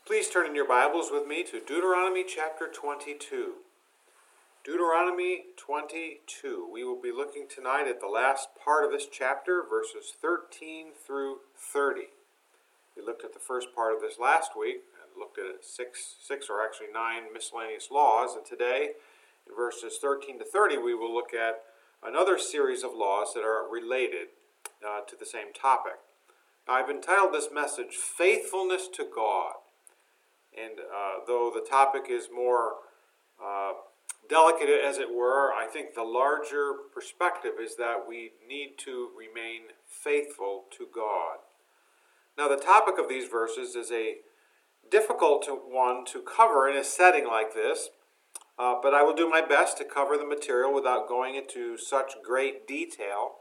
Please turn in your Bibles with me to Deuteronomy chapter 22. Deuteronomy 22. We will be looking tonight at the last part of this chapter, verses 13 through 30. We looked at the first part of this last week and looked at six or actually 9 miscellaneous laws, and today in verses 13 to 30 we will look at another series of laws that are related to the same topic. Now, I've entitled this message, Faithfulness to God. And though the topic is more delicate, as it were, I think the larger perspective is that we need to remain faithful to God. Now, the topic of these verses is a difficult one to cover in a setting like this, but I will do my best to cover the material without going into such great detail.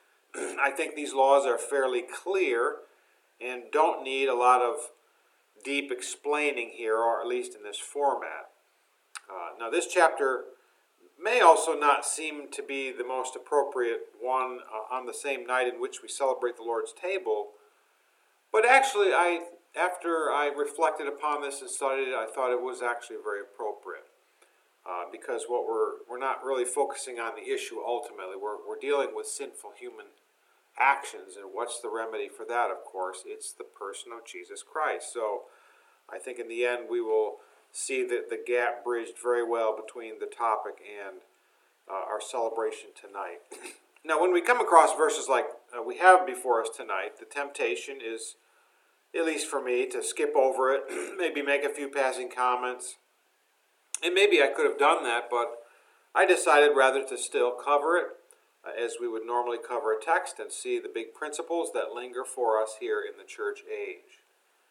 I think these laws are fairly clear and don't need a lot of deep explaining here, or at least in this format. Now, this chapter may also not seem to be the most appropriate one on the same night in which we celebrate the Lord's table, but actually, after I reflected upon this and studied it, I thought it was actually very appropriate. Because what we're not really focusing on the issue ultimately. We're dealing with sinful human actions, and what's the remedy for that? Of course, it's the person of Jesus Christ. So I think in the end we will see that the gap bridged very well between the topic and our celebration tonight. Now, when we come across verses like we have before us tonight, the temptation is, at least for me, to skip over it, maybe make a few passing comments. And maybe I could have done that, but I decided rather to still cover it as we would normally cover a text and see the big principles that linger for us here in the church age.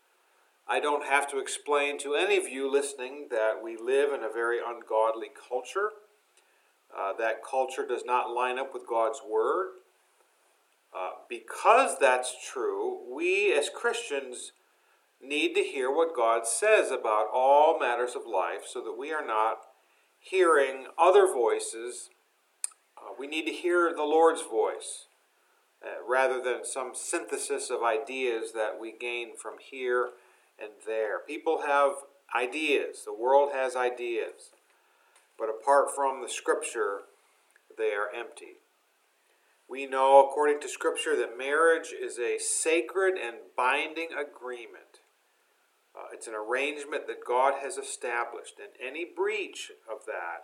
I don't have to explain to any of you listening that we live in a very ungodly culture. That culture does not line up with God's Word. Because that's true, we as Christians need to hear what God says about all matters of life so that we are not hearing other voices. We need to hear the Lord's voice rather than some synthesis of ideas that we gain from here and there. People have ideas. The world has ideas. But apart from the Scripture, they are empty. We know, according to Scripture, that marriage is a sacred and binding agreement. It's an arrangement that God has established, and any breach of that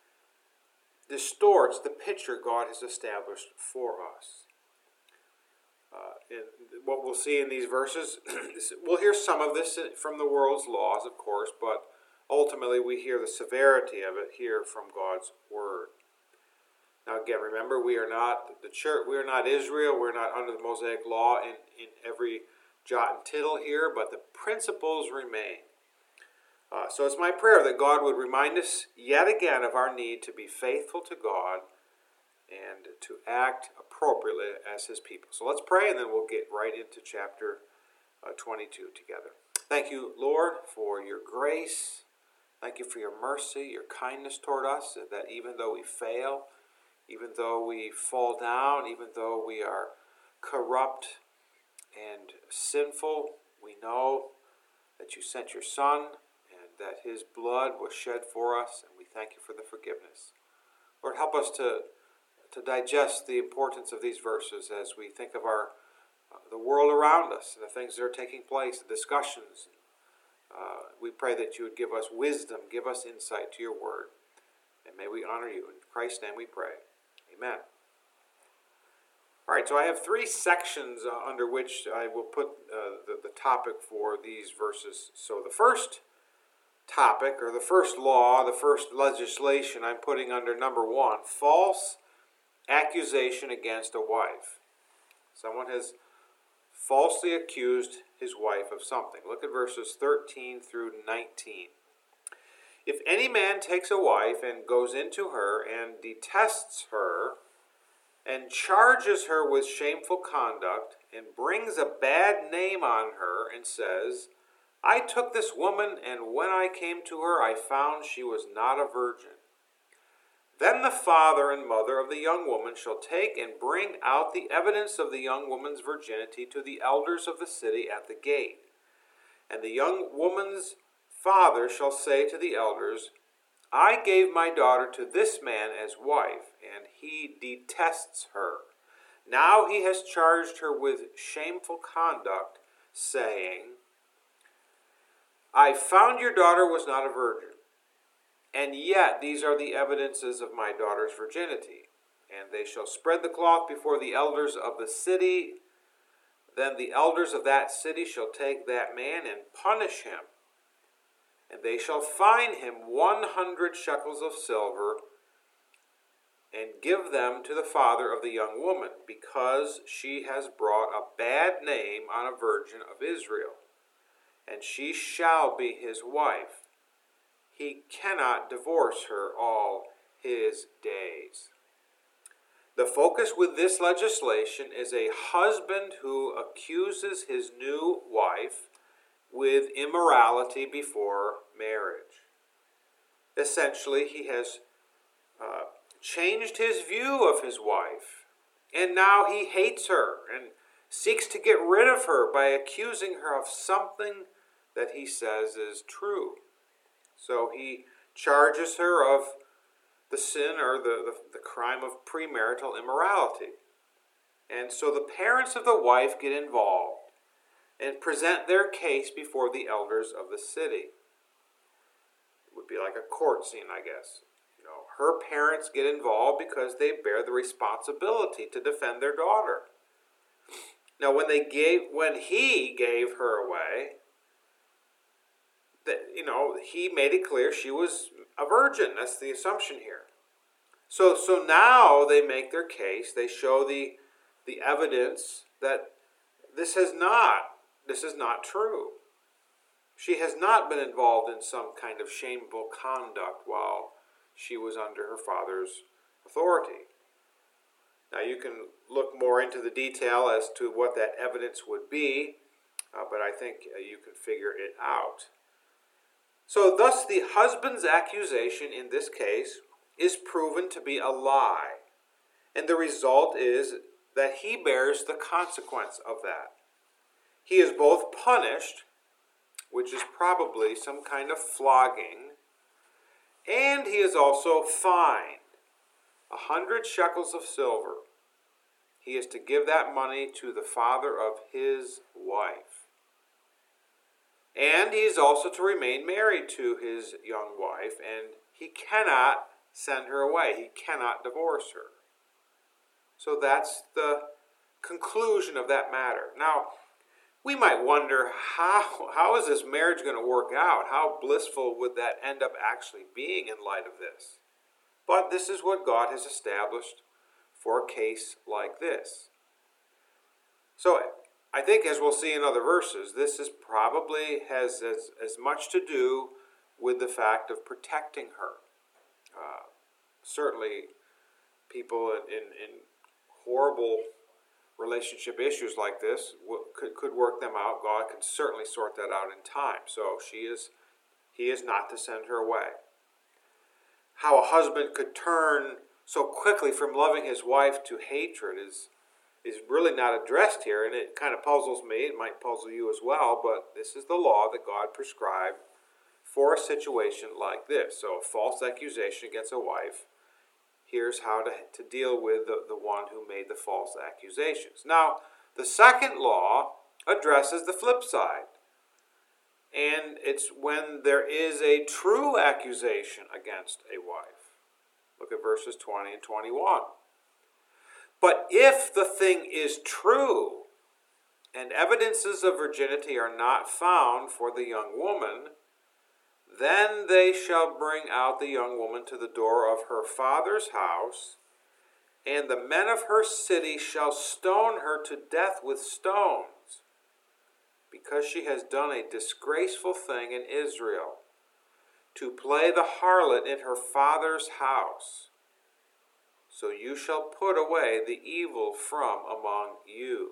distorts the picture God has established for us. What we'll see in these verses, we'll hear some of this from the world's laws, of course, but ultimately we hear the severity of it here from God's Word. Now again, remember, we are not the church, we are not Israel, we're not under the Mosaic law in every jot and tittle here, but the principles remain. So it's my prayer that God would remind us yet again of our need to be faithful to God and to act appropriately as His people. So let's pray, and then we'll get right into chapter 22 together. Thank you, Lord, for your grace. Thank you for your mercy, your kindness toward us, that even though we fail, even though we fall down, even though we are corrupt and sinful, we know that you sent your Son and that His blood was shed for us, and we thank you for the forgiveness. Lord, help us to digest the importance of these verses as we think of the world around us and the things that are taking place, the discussions. We pray that you would give us wisdom, give us insight to your word, and may we honor you. In Christ's name we pray. Amen. All right, so I have 3 sections under which I will put the topic for these verses. So the first topic, or the first law, the first legislation I'm putting under number 1, false accusation against a wife. Someone has falsely accused his wife of something. Look at verses 13 through 19. If any man takes a wife and goes into her and detests her and charges her with shameful conduct and brings a bad name on her and says, I took this woman, and when I came to her I found she was not a virgin, then the father and mother of the young woman shall take and bring out the evidence of the young woman's virginity to the elders of the city at the gate. And the young woman's father shall say to the elders, I gave my daughter to this man as wife, and he detests her. Now he has charged her with shameful conduct, saying, I found your daughter was not a virgin. And yet these are the evidences of my daughter's virginity. And they shall spread the cloth before the elders of the city. Then the elders of that city shall take that man and punish him. And they shall fine him 100 shekels of silver, and give them to the father of the young woman, because she has brought a bad name on a virgin of Israel. And she shall be his wife. He cannot divorce her all his days. The focus with this legislation is a husband who accuses his new wife with immorality before marriage. Essentially, he has changed his view of his wife, and now he hates her and seeks to get rid of her by accusing her of something that he says is true. So he charges her of the sin or the crime of premarital immorality. And so the parents of the wife get involved and present their case before the elders of the city. It would be like a court scene, I guess. Her parents get involved because they bear the responsibility to defend their daughter. Now, when he gave her away, he made it clear she was a virgin. That's the assumption here. So now they make their case. They show the evidence that this is not true. She has not been involved in some kind of shameful conduct while she was under her father's authority. Now you can look more into the detail as to what that evidence would be, but I think you can figure it out. So thus the husband's accusation in this case is proven to be a lie. And the result is that he bears the consequence of that. He is both punished, which is probably some kind of flogging, and he is also fined 100 shekels of silver. He is to give that money to the father of his wife. And he is also to remain married to his young wife, and he cannot send her away. He cannot divorce her. So that's the conclusion of that matter. Now, we might wonder, how is this marriage going to work out? How blissful would that end up actually being in light of this? But this is what God has established for a case like this. So I think, as we'll see in other verses, this is probably has as much to do with the fact of protecting her. Certainly, people in horrible relationship issues like this could work them out. God can certainly sort that out in time. So he is not to send her away. How a husband could turn so quickly from loving his wife to hatred is really not addressed here, and it kind of puzzles me. It might puzzle you as well, but this is the law that God prescribed for a situation like this. So a false accusation against a wife, here's how to deal with the one who made the false accusations. Now, the second law addresses the flip side. And it's when there is a true accusation against a wife. Look at verses 20 and 21. But if the thing is true, and evidences of virginity are not found for the young woman, then they shall bring out the young woman to the door of her father's house, and the men of her city shall stone her to death with stones, because she has done a disgraceful thing in Israel, to play the harlot in her father's house. So you shall put away the evil from among you.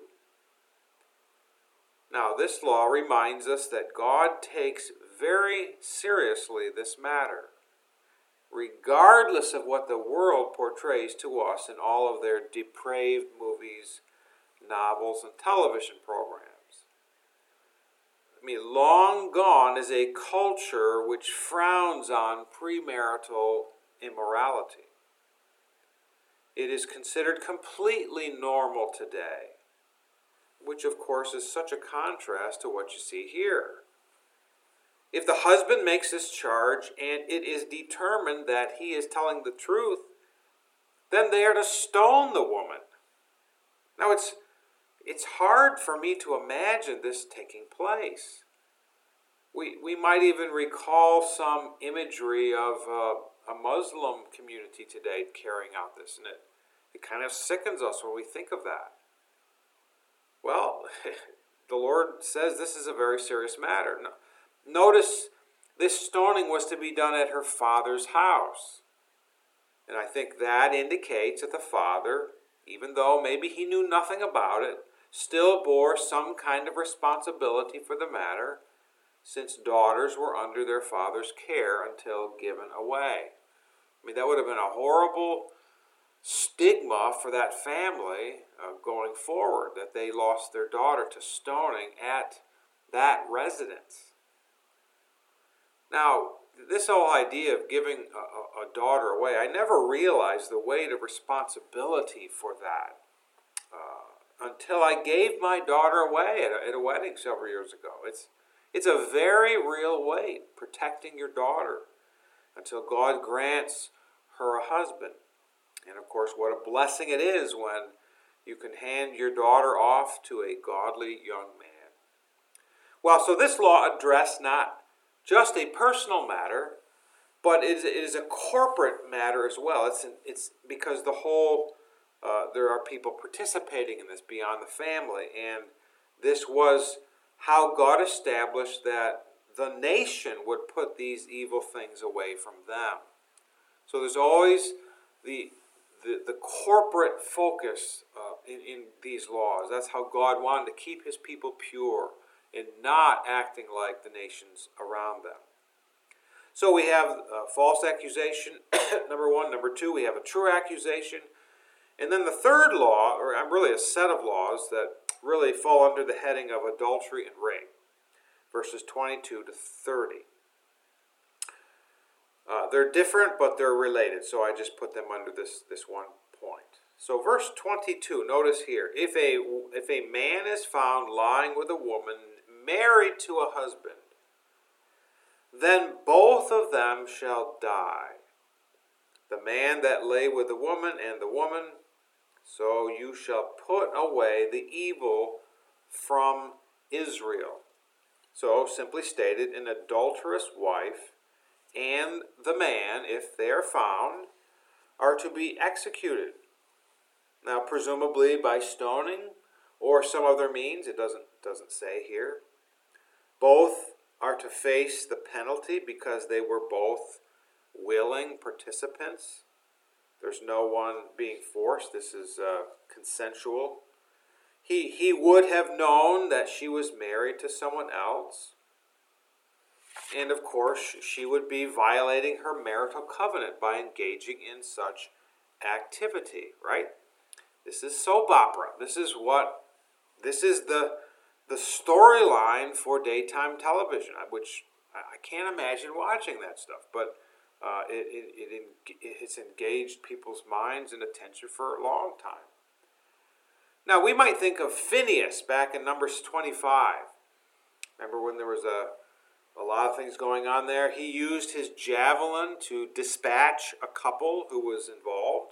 Now, this law reminds us that God takes very seriously this matter, regardless of what the world portrays to us in all of their depraved movies, novels, and television programs. I mean, long gone is a culture which frowns on premarital immorality. It is considered completely normal today, which of course is such a contrast to what you see here. If the husband makes this charge and it is determined that he is telling the truth, then they are to stone the woman. Now it's hard for me to imagine this taking place. We might even recall some imagery of a Muslim community today carrying out this, and it kind of sickens us when we think of that. Well, the Lord says this is a very serious matter. Notice this stoning was to be done at her father's house. And I think that indicates that the father, even though maybe he knew nothing about it, still bore some kind of responsibility for the matter, since daughters were under their father's care until given away. I mean, that would have been a horrible stigma for that family going forward, that they lost their daughter to stoning at that residence. Now, this whole idea of giving a daughter away, I never realized the weight of responsibility for that until I gave my daughter away at a wedding several years ago. It's a very real weight, protecting your daughter until God grants her a husband. And of course, what a blessing it is when you can hand your daughter off to a godly young man. Well, so this law addressed not just a personal matter, but it is a corporate matter as well. It's because there are people participating in this beyond the family, and this was how God established that the nation would put these evil things away from them. So there's always the corporate focus in these laws. That's how God wanted to keep his people pure and not acting like the nations around them. So we have false accusation, number one. Number two, we have a true accusation. And then the third law, or really a set of laws that really fall under the heading of adultery and rape, verses 22 to 30. They're different, but they're related, so I just put them under this one point. So verse 22, notice here, if a man is found lying with a woman married to a husband, then both of them shall die, the man that lay with the woman and the woman. So you shall put away the evil from Israel. So, simply stated, an adulterous wife and the man, if they are found, are to be executed. Now, presumably by stoning or some other means, it doesn't say here. Both are to face the penalty because they were both willing participants. There's no one being forced. This is consensual. He would have known that she was married to someone else. And of course, she would be violating her marital covenant by engaging in such activity, right? This is soap opera. This is the storyline for daytime television, which I can't imagine watching that stuff, but it's engaged people's minds and attention for a long time. Now, we might think of Phinehas back in Numbers 25. Remember when there was a lot of things going on there? He used his javelin to dispatch a couple who was involved.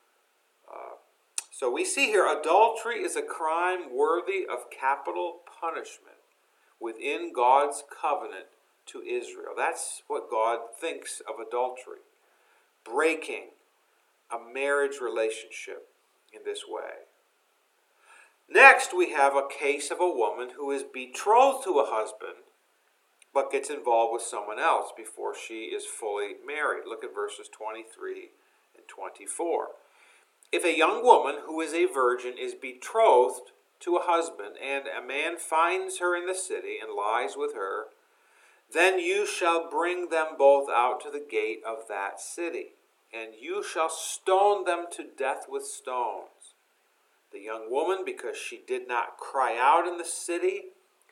So we see here, adultery is a crime worthy of capital punishment within God's covenant to Israel. That's what God thinks of adultery. Breaking a marriage relationship in this way. Next, we have a case of a woman who is betrothed to a husband but gets involved with someone else before she is fully married. Look at verses 23 and 24. If a young woman who is a virgin is betrothed to a husband, and a man finds her in the city and lies with her, then you shall bring them both out to the gate of that city, and you shall stone them to death with stones. The young woman, because she did not cry out in the city,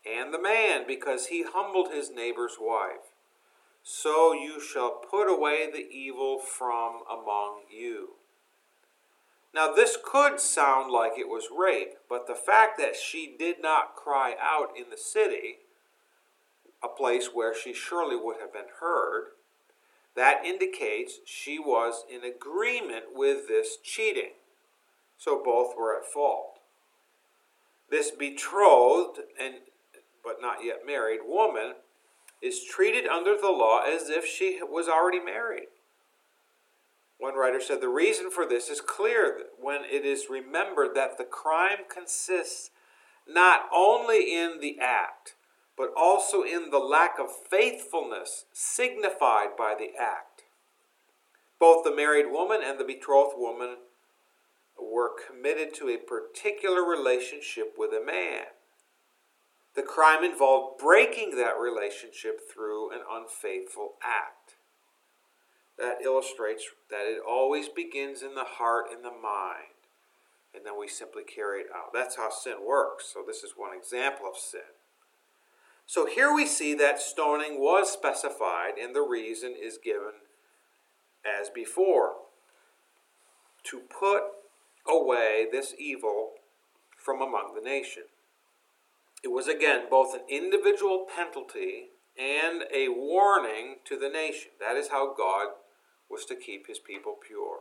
and the man, because he humbled his neighbor's wife. So you shall put away the evil from among you. Now this could sound like it was rape, but the fact that she did not cry out in the city, a place where she surely would have been heard, that indicates she was in agreement with this cheating. So both were at fault. This betrothed but not yet married woman is treated under the law as if she was already married. One writer said the reason for this is clear when it is remembered that the crime consists not only in the act, but also in the lack of faithfulness signified by the act. Both the married woman and the betrothed woman were committed to a particular relationship with a man. The crime involved breaking that relationship through an unfaithful act. That illustrates that it always begins in the heart and the mind, and then we simply carry it out. That's how sin works. So this is one example of sin. So here we see that stoning was specified, and the reason is given as before: to put away this evil from among the nation. It was again both an individual penalty and a warning to the nation. That is how God was to keep his people pure.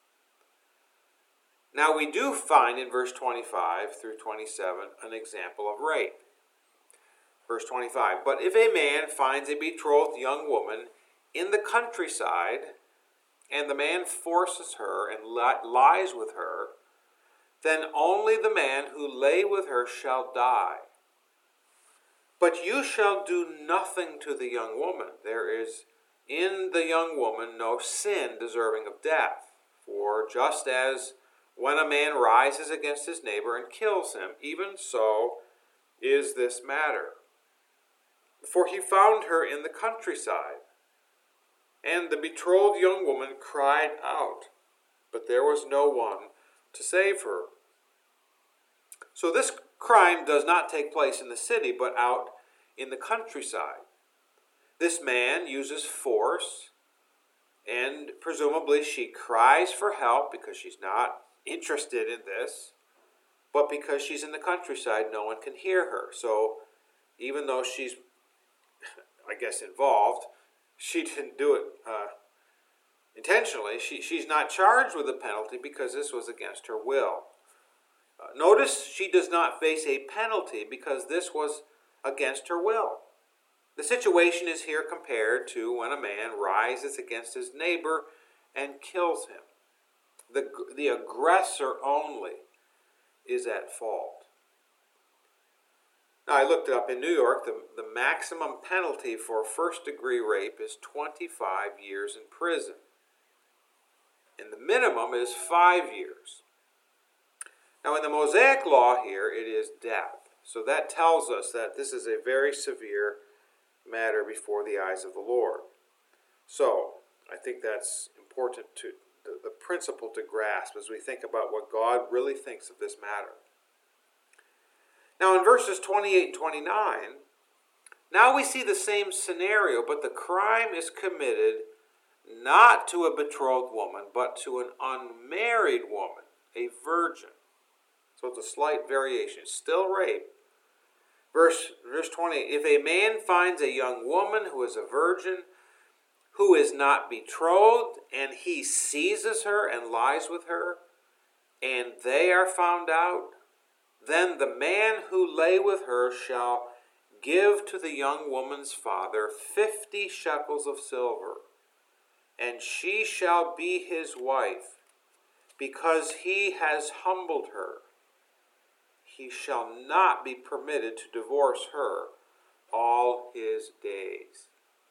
Now we do find in verse 25 through 27 an example of rape. Verse 25, but if a man finds a betrothed young woman in the countryside, and the man forces her and lies with her, then only the man who lay with her shall die. But you shall do nothing to the young woman. There is in the young woman no sin deserving of death. For just as when a man rises against his neighbor and kills him, even so is this matter. For he found her in the countryside, and the betrothed young woman cried out, but there was no one to save her. So this crime does not take place in the city, but out in the countryside. This man uses force, and presumably she cries for help because she's not interested in this, but because she's in the countryside, no one can hear her. So even though she's, I guess, involved, she didn't do it intentionally. She's not charged with a penalty because this was against her will. Notice she does not face a penalty because this was against her will. The situation is here compared to when a man rises against his neighbor and kills him. The aggressor only is at fault. Now, I looked it up in New York. The maximum penalty for first-degree rape is 25 years in prison. And the minimum is 5 years. Now, in the Mosaic law here, it is death. So that tells us that this is a very severe matter before the eyes of the Lord. So, I think that's important to the principle to grasp as we think about what God really thinks of this matter. Now in verses 28 and 29, now we see the same scenario, but the crime is committed not to a betrothed woman, but to an unmarried woman, a virgin. So it's a slight variation, still rape. Verse 28, if a man finds a young woman who is a virgin, who is not betrothed, and he seizes her and lies with her, and they are found out, then the man who lay with her shall give to the young woman's father 50 shekels of silver, and she shall be his wife, because he has humbled her. He shall not be permitted to divorce her all his days.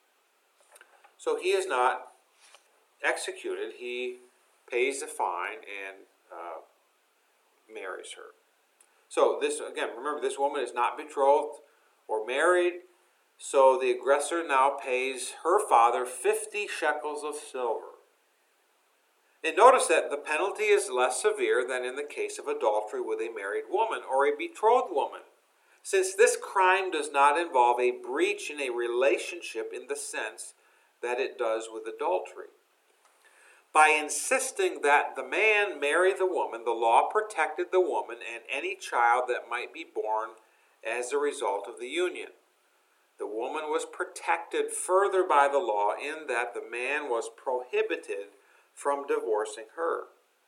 So he is not executed. He pays the fine and marries her. So this, again, remember, this woman is not betrothed or married. So the aggressor now pays her father 50 shekels of silver. And notice that the penalty is less severe than in the case of adultery with a married woman or a betrothed woman. since this crime does not involve a breach in a relationship in the sense that it does with adultery. By insisting that the man marry the woman, the law protected the woman and any child that might be born as a result of the union. The woman was protected further by the law in that the man was prohibited from divorcing her.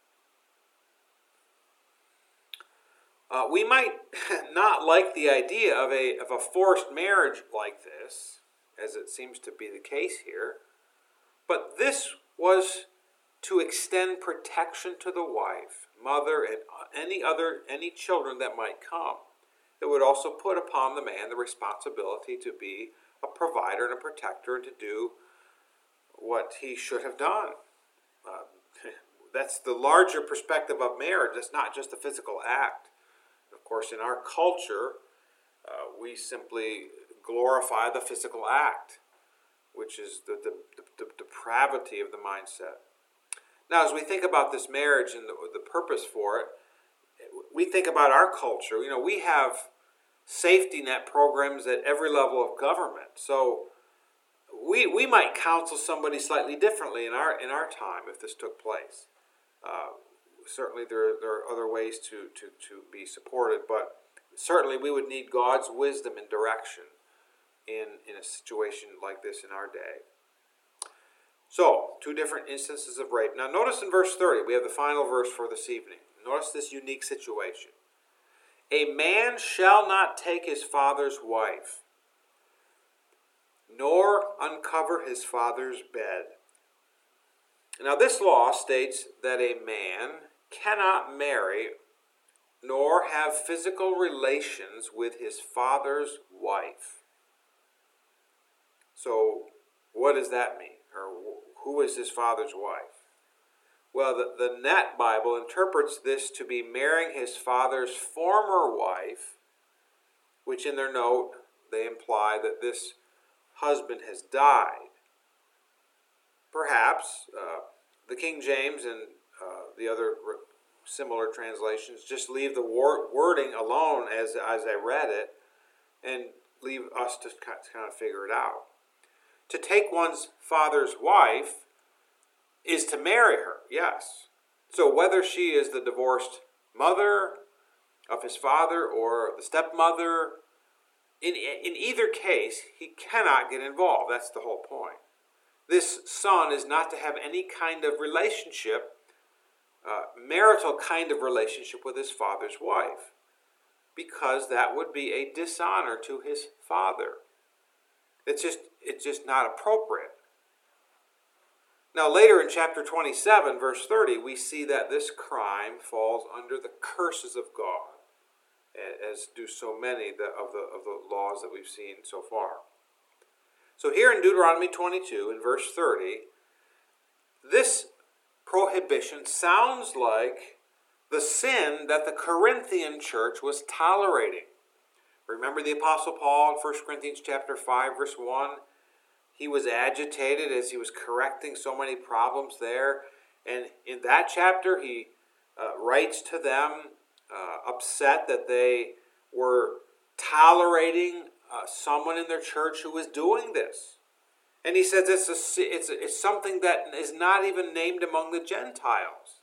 We might not like the idea of a forced marriage like this, as it seems to be the case here, but this was to extend protection to the wife, mother, and any children that might come. It would also put upon the man the responsibility to be a provider and a protector and to do what he should have done. That's the larger perspective of marriage. It's not just a physical act. Of course, in our culture, we simply glorify the physical act, which is the depravity of the mindset. Now, as we think about this marriage and the purpose for it, we think about our culture. You know, we have safety net programs at every level of government. So we might counsel somebody slightly differently in our time if this took place. Certainly there are other ways to be supported, but certainly we would need God's wisdom and direction in a situation like this in our day. So, two different instances of rape. Now notice in verse 30, we have the final verse for this evening. Notice this unique situation. A man shall not take his father's wife, nor uncover his father's bed. Now this law states that a man cannot marry nor have physical relations with his father's wife. So what does that mean? Or who is his father's wife? Well, the Net Bible interprets this to be marrying his father's former wife, which in their note they imply that this husband has died. Perhaps the King James and the other similar translations just leave the wording alone as I read it and leave us to kind of figure it out. To take one's father's wife is to marry her, yes. So whether she is the divorced mother of his father or the stepmother, in either case, he cannot get involved. That's the whole point. This son is not to have any kind of relationship, marital kind of relationship with his father's wife, because that would be a dishonor to his father. It's just not appropriate. Now later in chapter 27, verse 30, we see that this crime falls under the curses of God, as do so many of the laws that we've seen so far. So here in Deuteronomy 22, in verse 30, this prohibition sounds like the sin that the Corinthian church was tolerating. Remember the Apostle Paul in 1 Corinthians chapter 5, verse 1? He was agitated as he was correcting so many problems there. And in that chapter, he writes to them, upset that they were tolerating someone in their church who was doing this. And he says it's something that is not even named among the Gentiles.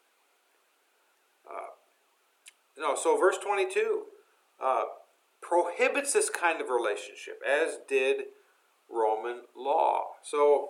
So verse 22 prohibits this kind of relationship, as did Roman law. So,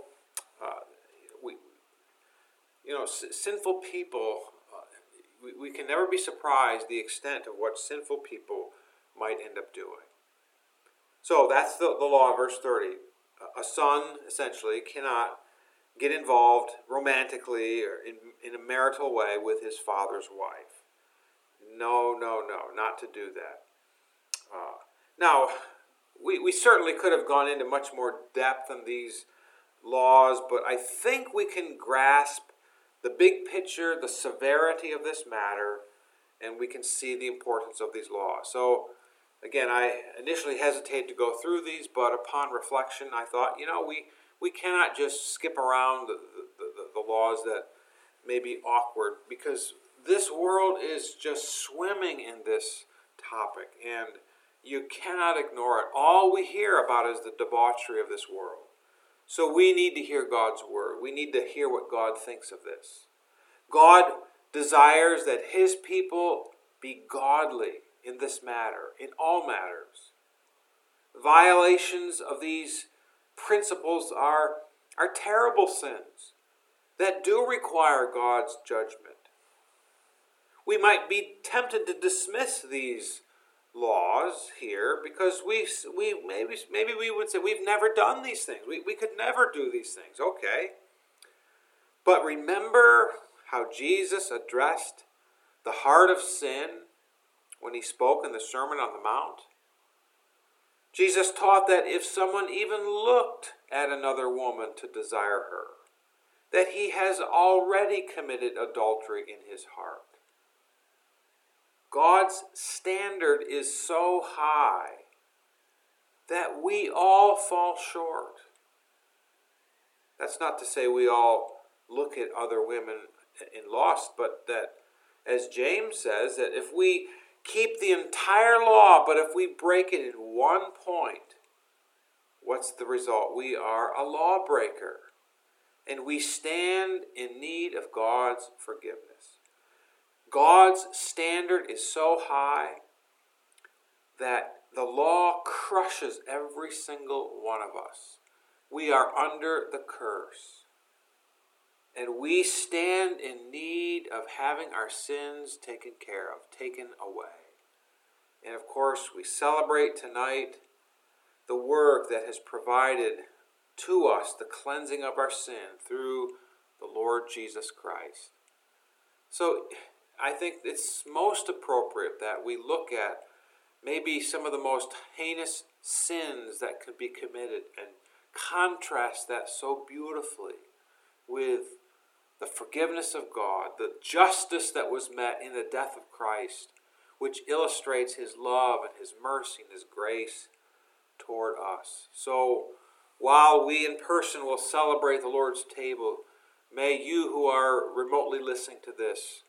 sinful people, we can never be surprised the extent of what sinful people might end up doing. So that's the law in verse 30. A son, essentially, cannot get involved romantically or in a marital way with his father's wife. No, not to do that. Now, we certainly could have gone into much more depth in these laws, but I think we can grasp the big picture, the severity of this matter, and we can see the importance of these laws. So, again, I initially hesitated to go through these, but upon reflection, I thought, we cannot just skip around the laws that may be awkward, because this world is just swimming in this topic, and You cannot ignore it. All we hear about is the debauchery of this world. So we need to hear God's word. We need to hear what God thinks of this. God desires that his people be godly in this matter, in all matters. Violations of these principles are terrible sins that do require God's judgment. We might be tempted to dismiss these laws here because we maybe we would say we've never done these things. We could never do these things. Okay. But remember how Jesus addressed the heart of sin when he spoke in the Sermon on the Mount? Jesus taught that if someone even looked at another woman to desire her, that he has already committed adultery in his heart. God's standard is so high that we all fall short. That's not to say we all look at other women in lust, but that, as James says, that if we keep the entire law, but if we break it in one point, what's the result? We are a lawbreaker, and we stand in need of God's forgiveness. God's standard is so high that the law crushes every single one of us. We are under the curse. And we stand in need of having our sins taken care of, taken away. And of course, we celebrate tonight the work that has provided to us the cleansing of our sin through the Lord Jesus Christ. So I think it's most appropriate that we look at maybe some of the most heinous sins that could be committed and contrast that so beautifully with the forgiveness of God, the justice that was met in the death of Christ, which illustrates his love and his mercy and his grace toward us. So while we in person will celebrate the Lord's table, may you who are remotely listening to this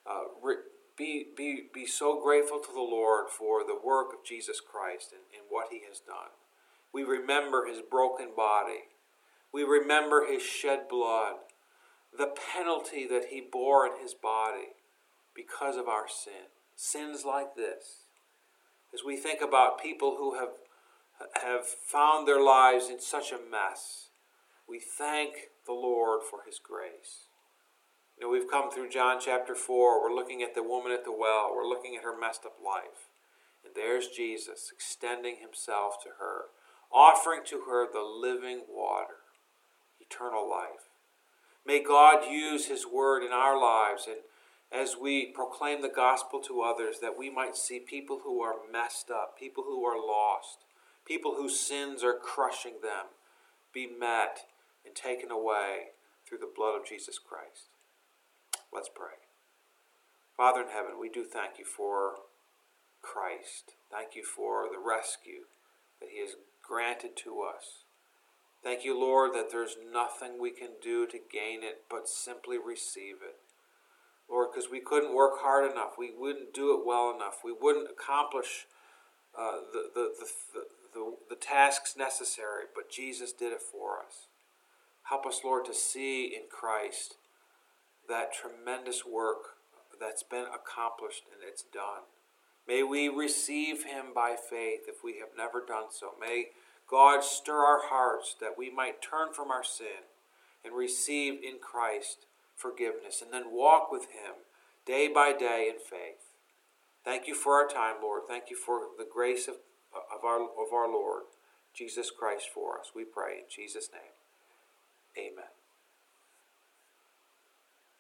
be so grateful to the Lord for the work of Jesus Christ and what he has done. We remember his broken body. We remember his shed blood, the penalty that he bore in his body because of our sin. Sins like this. As we think about people who have found their lives in such a mess, we thank the Lord for his grace. You know, we've come through John chapter 4. We're looking at the woman at the well. We're looking at her messed up life. And there's Jesus extending himself to her, offering to her the living water, eternal life. May God use his word in our lives, and as we proclaim the gospel to others, that we might see people who are messed up, people who are lost, people whose sins are crushing them, be met and taken away through the blood of Jesus Christ. Let's pray. Father in heaven, we do thank you for Christ. Thank you for the rescue that he has granted to us. Thank you, Lord, that there's nothing we can do to gain it but simply receive it. Lord, because we couldn't work hard enough. We wouldn't do it well enough. We wouldn't accomplish the tasks necessary, but Jesus did it for us. Help us, Lord, to see in Christ that tremendous work that's been accomplished and it's done. May we receive him by faith if we have never done so. May God stir our hearts that we might turn from our sin and receive in Christ forgiveness and then walk with him day by day in faith. Thank you for our time, Lord. Thank you for the grace of our Lord, Jesus Christ, for us. We pray in Jesus' name. Amen.